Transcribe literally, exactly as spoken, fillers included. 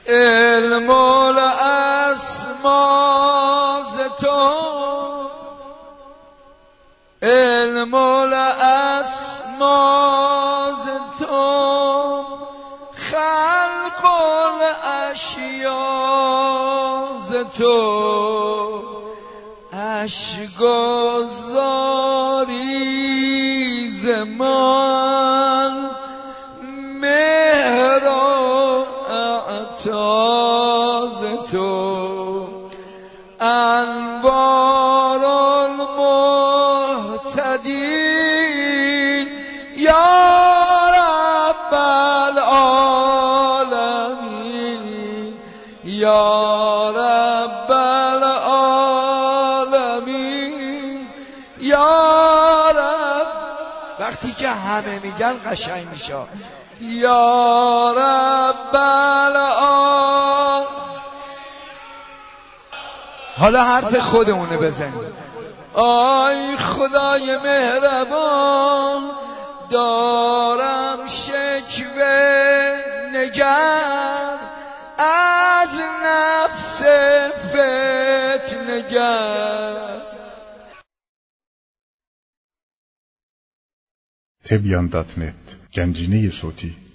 علم الاسما ز تو، علم الاسما ز تو، خلق الاشیا ز تو، اشگازاری ز من، مهر و عطا ز تو، انوار المهتدین یا رب العالمین، یا رب العالمین، یا رب. وقتی که همه میگن قشنگ میشه. یا رب العالمین. حالا حرف خودمونه بزنیم. آی خدای مهربان، دارم شکوه نگر از نفس فتنه‌گر. تبیان دات نت گنجینه صوتی